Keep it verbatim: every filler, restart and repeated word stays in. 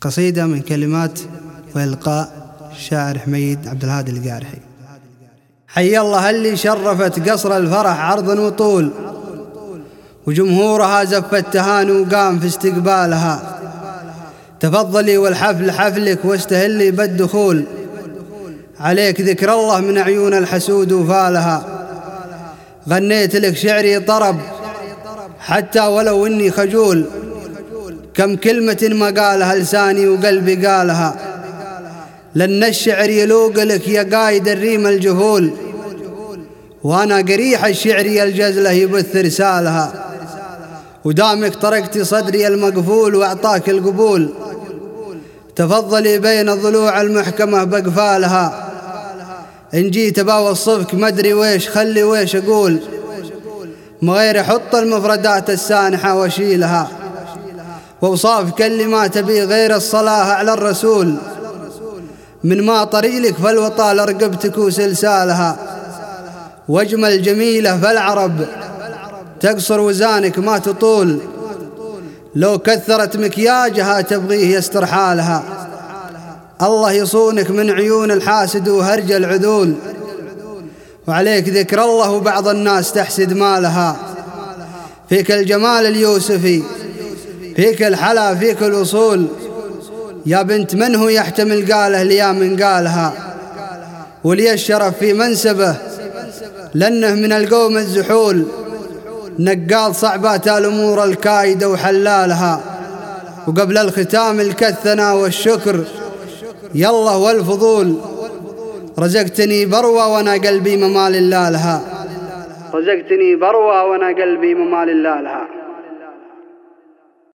قصيدة من كلمات وإلقاء الشاعر حميد عبد الهادي القارحي. حي الله اللي شرفت قصر الفرح عرض وطول، وجمهورها زف التهاني وقام في استقبالها. تفضلي والحفل حفلك واستهلي بالدخول، عليك ذكر الله من عيون الحسود وفالها. غنيت لك شعري طرب حتى ولو إني خجول، كم كلمة ما قالها لساني وقلبي قالها. لأن الشعر يلوق لك يا قايد الريم الجهول، وأنا قريح الشعر الجزله يبث رسالها. ودامك طرقتي صدري المقفول وأعطاك القبول، تفضلي بين الضلوع المحكمة بقفالها. إن جيت بوصفك مدري ويش خلي ويش أقول، ما غير حط المفردات السانحة وشيلها. ووصافك اللي ما تبي غير الصلاة على الرسول، من ما طريلك فالوطال رقبتك وسلسالها. واجمل جميلة فالعرب تقصر وزانك ما تطول، لو كثرت مكياجها تبغيه يستر حالها. الله يصونك من عيون الحاسد وهرج العذول، وعليك ذكر الله وبعض الناس تحسد مالها. فيك الجمال اليوسفي، فيك الحلا، فيك الوصول، يا بنت من هو يحتمل قاله ليا من قالها. ولي الشرف في منسبه لأنه من القوم الزحول، نقال صعبات الأمور الكايدة وحلالها. وقبل الختام الكثنا والشكر يالله والفضول، رزقتني بروى وانا قلبي ممال الله لها. رزقتني بروى وانا قلبي ممال الله لها.